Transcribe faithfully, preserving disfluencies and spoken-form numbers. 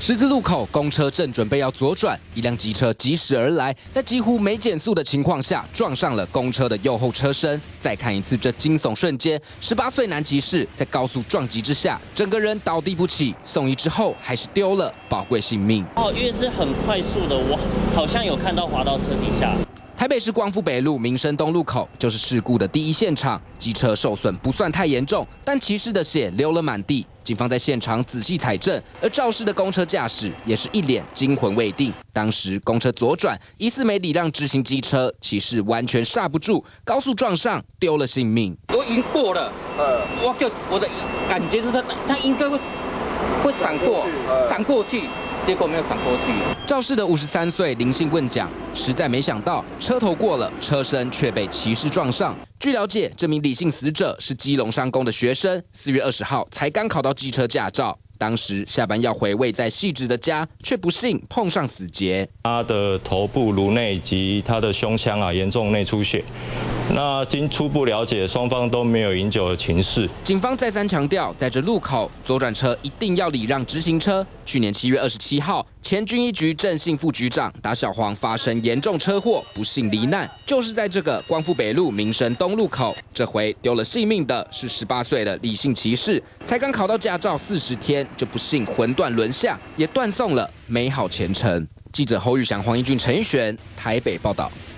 十字路口，公车正准备要左转，一辆机车疾驶而来，在几乎没减速的情况下，撞上了公车的右后车身。再看一次这惊悚瞬间，十八岁男骑士在高速撞击之下，整个人倒地不起，送医之后还是丢了宝贵性命。 哦，因为是很快速的，我好像有看到滑到车底下。 台北市光复北路民生东路口就是事故的第一现场，机车受损不算太严重，但骑士的血流了满地。警方在现场仔细采证，而肇事的公车驾驶也是一脸惊魂未定。当时公车左转，疑似没礼让直行机车，骑士完全刹不住，高速撞上，丢了性命。 我已经过了，呃，我就我的感觉是他他应该会会闪过，闪过去。 结果没有闪过去。 肇事的五十三岁林姓问讲，实在没想到车头过了，车身却被骑士撞上。据了解，这名李姓死者是基隆商工的学生，四月二十号才刚考到机车驾照。当时下班要回位在汐止的家，却不幸碰上死劫。 他的头部、颅内及他的胸腔啊严重内出血。 那经初步了解，双方都没有饮酒的情事。 警方再三强调，在这路口左转车一定要礼让直行车。去年七月二十七号，前军医局郑姓副局长打小黄发生严重车祸，不幸罹难，就是在这个光复北路民生东路口。这回丢了性命的是十八岁的李姓骑士，才刚考到驾照四十天，就不幸魂断轮下，也断送了美好前程。记者侯宇翔、黄一俊、陈奕璇台北报道。